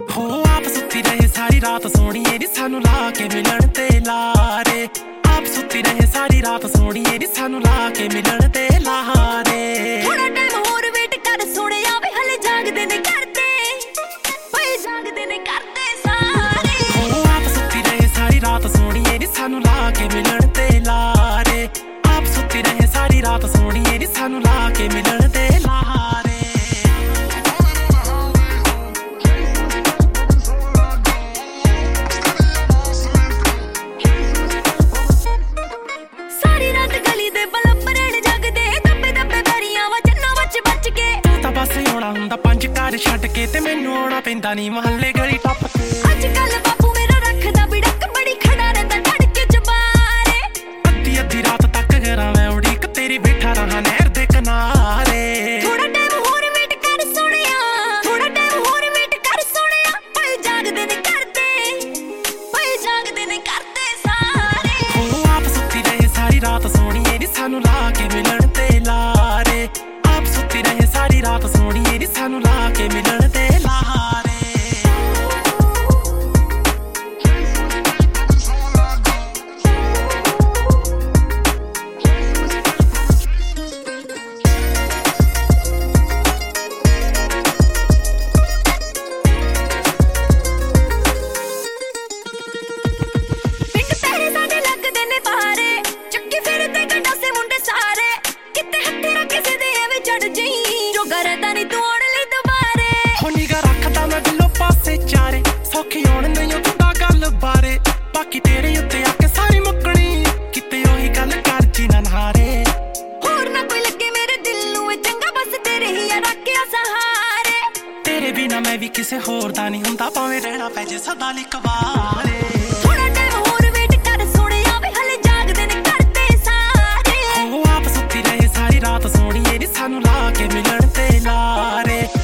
हो आप सुती रहे सारी रात सोहणीए नी सानू ला के मिलन ते लारे। आप सुती रहे सारी रात सोहणीए नी सानू ला के मिलन ते लारे। थोड़ा टाइम होर वेट कर सोहणिया वे हले जागदे ने करदे ओए जागदे ने करदे सारे। हो आप सुती रहे सारी रात सोहणीए नी सानू ला के मिलन ते लारे। आप सुती रहे सारी रात सोहणीए नी सानू ला के मिलन ते लारे। पंज घर छड्ड के ते मैनू आउणा पैंदा नी महल्ले गली टप के। अजकल बापू मेरा रखदा बिड़क बड़ी खड़ा रहिंदा धड़के चबारे। अद्धी अद्धी रात तक घरां मैं उड़ीक तेरी बैठा रहा नहर दे किनारे। थोड़ा टाइम होर वेट कर सोहणिया थोड़ा टाइम होर वेट कर सोहणिया ओए जागदे ने करदे ओए जागदे ने करदे सारे। हो आप सुती रहे सारी रात सोहणीए नी सानू ला के मिलन ते लारे। आप सुती रहे सारी रात सोहणीए नी सानू ला के मिलन ते लारे। पिंड तेरे साडे लगदे ने बारे चक्की फिरदे गंडा से मुंडे सारे। किते हत्थे ना किसे दे एवे चढ़ जई जो करदा नी तू आउण लई दुबारे। हो निगा रखदा मैं दिलों पासे चारे सौखी आउण नहीं तुहाडा गल बारे। बाकी तेरे उत्ते आके सारी मुक्कणी किते ओही गल कर जी ना नारे। होर ना कोई लगे मेरे दिल नू ए चंगा बस तेरे ही आ रखिया सहारे। तेरे बिना मैं भी किसे होर दा नहीं हुंदा भावें रहना पै जे सदा लई कवारे। थोड़ा टाइम होर वेट कर सोहणिया वे हले जागदे ने करदे सारे। हो आप सुती रहे सारी रात सोहणीए नी सानू ला के मिलन ते लारे।